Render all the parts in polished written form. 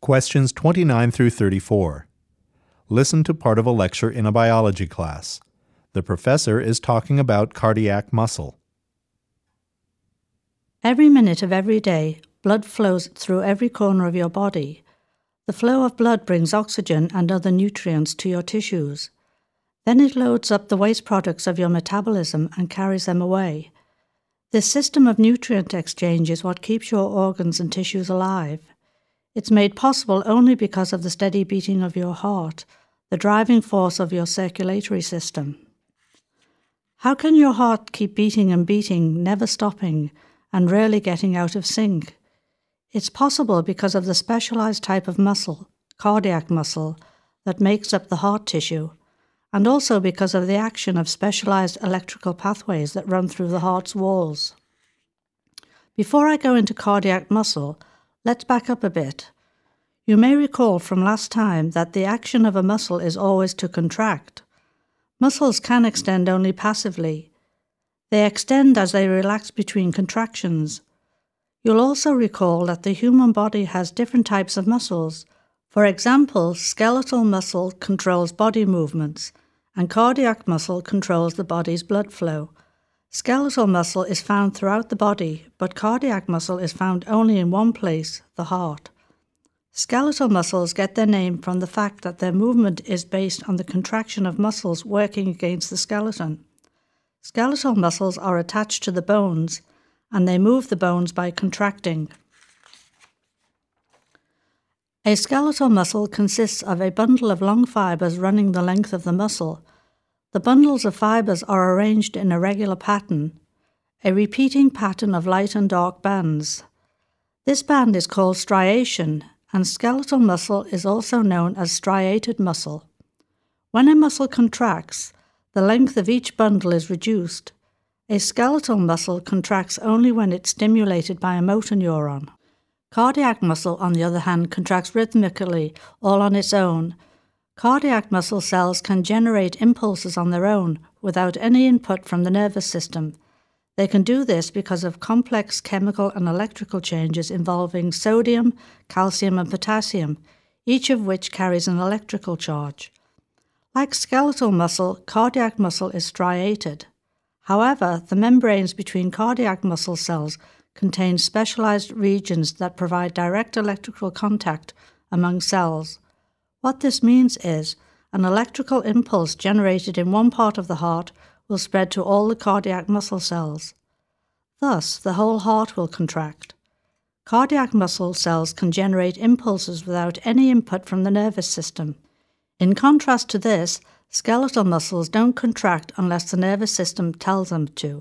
Questions 29 through 34. Listen to part of a lecture in a biology class. The professor is talking about cardiac muscle. Every minute of every day, blood flows through every corner of your body. The flow of blood brings oxygen and other nutrients to your tissues. Then it loads up the waste products of your metabolism and carries them away. This system of nutrient exchange is what keeps your organs and tissues alive. It's made possible only because of the steady beating of your heart, the driving force of your circulatory system. How can your heart keep beating and beating, never stopping, and rarely getting out of sync? It's possible because of the specialized type of muscle, cardiac muscle, that makes up the heart tissue, and also because of the action of specialized electrical pathways that run through the heart's walls. Before I go into cardiac muscle, let's back up a bit. You may recall from last time that the action of a muscle is always to contract. Muscles can extend only passively. They extend as they relax between contractions. You'll also recall that the human body has different types of muscles. For example, skeletal muscle controls body movements, and cardiac muscle controls the body's blood flow. Skeletal muscle is found throughout the body, but cardiac muscle is found only in one place, the heart. Skeletal muscles get their name from the fact that their movement is based on the contraction of muscles working against the skeleton. Skeletal muscles are attached to the bones, and they move the bones by contracting. A skeletal muscle consists of a bundle of long fibers running the length of the muscle. The bundles of fibers are arranged in a regular pattern, a repeating pattern of light and dark bands. This band is called striation, and skeletal muscle is also known as striated muscle. When a muscle contracts, the length of each bundle is reduced. A skeletal muscle contracts only when it's stimulated by a motor neuron. Cardiac muscle, on the other hand, contracts rhythmically, all on its own. Cardiac muscle cells can generate impulses on their own without any input from the nervous system. They can do this because of complex chemical and electrical changes involving sodium, calcium, and potassium, each of which carries an electrical charge. Like skeletal muscle, cardiac muscle is striated. However, the membranes between cardiac muscle cells contain specialized regions that provide direct electrical contact among cells. What this means is an electrical impulse generated in one part of the heart will spread to all the cardiac muscle cells. Thus, the whole heart will contract. Cardiac muscle cells can generate impulses without any input from the nervous system. In contrast to this, skeletal muscles don't contract unless the nervous system tells them to.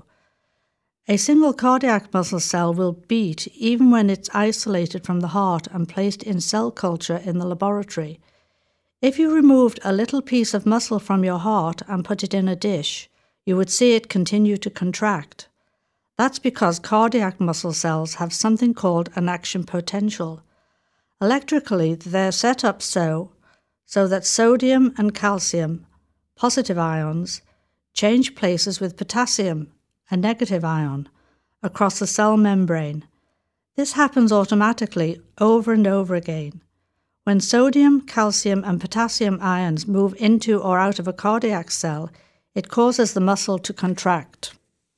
A single cardiac muscle cell will beat even when it's isolated from the heart and placed in cell culture in the laboratory. If you removed a little piece of muscle from your heart and put it in a dish, you would see it continue to contract. That's because cardiac muscle cells have something called an action potential. Electrically, they're set up so that sodium and calcium, positive ions, change places with potassium, a negative ion, across the cell membrane. This happens automatically over and over again. When sodium, calcium, and potassium ions move into or out of a cardiac cell, it causes the muscle to contract.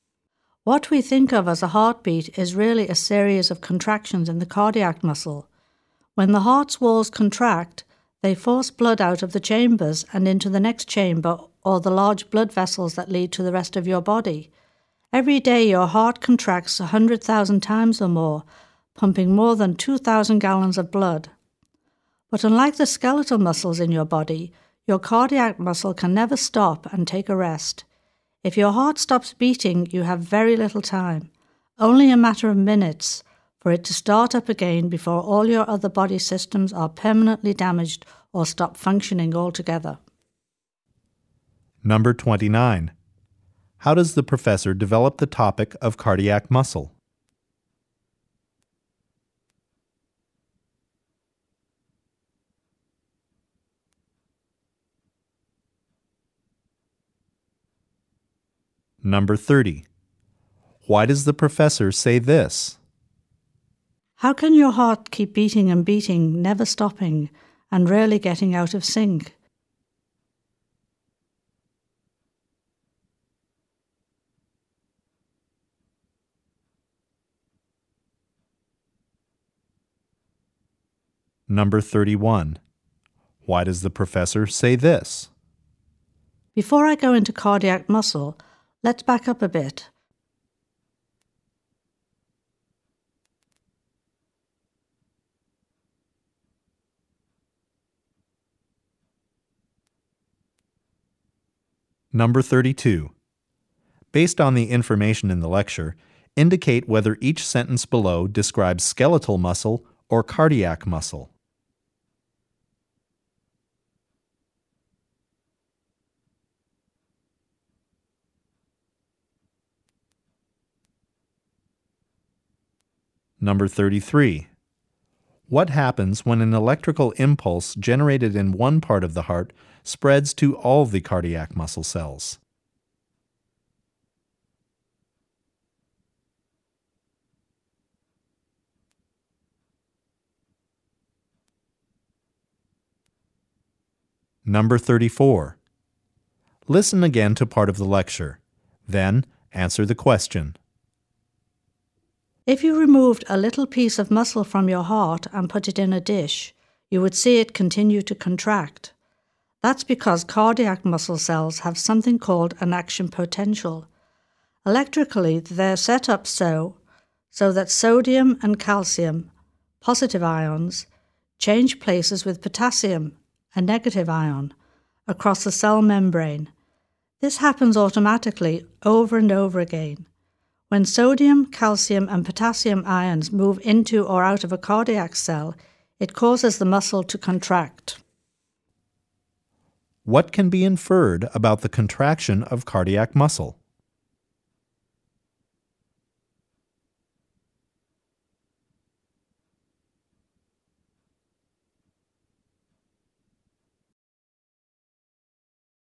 What we think of as a heartbeat is really a series of contractions in the cardiac muscle. When the heart's walls contract, they force blood out of the chambers and into the next chamber or the large blood vessels that lead to the rest of your body. Every day your heart contracts 100,000 times or more, pumping more than 2,000 gallons of blood. But unlike the skeletal muscles in your body, your cardiac muscle can never stop and take a rest. If your heart stops beating, you have very little time, only a matter of minutes, for it to start up again before all your other body systems are permanently damaged or stop functioning altogether. Number 29. How does the professor develop the topic of cardiac muscle? Number 30. Why does the professor say this? How can your heart keep beating and beating, never stopping, and rarely getting out of sync? Number 31. Why does the professor say this? Before I go into cardiac muscle, let's back up a bit. Number 32. Based on the information in the lecture, indicate whether each sentence below describes skeletal muscle or cardiac muscle. Number 33. What happens when an electrical impulse generated in one part of the heart spreads to all the cardiac muscle cells? Number 34. Listen again to part of the lecture. Then answer the question. If you removed a little piece of muscle from your heart and put it in a dish, you would see it continue to contract. That's because cardiac muscle cells have something called an action potential. Electrically, they're set up so that sodium and calcium, positive ions, change places with potassium, a negative ion, across the cell membrane. This happens automatically over and over again. When sodium, calcium, and potassium ions move into or out of a cardiac cell, it causes the muscle to contract. What can be inferred about the contraction of cardiac muscle?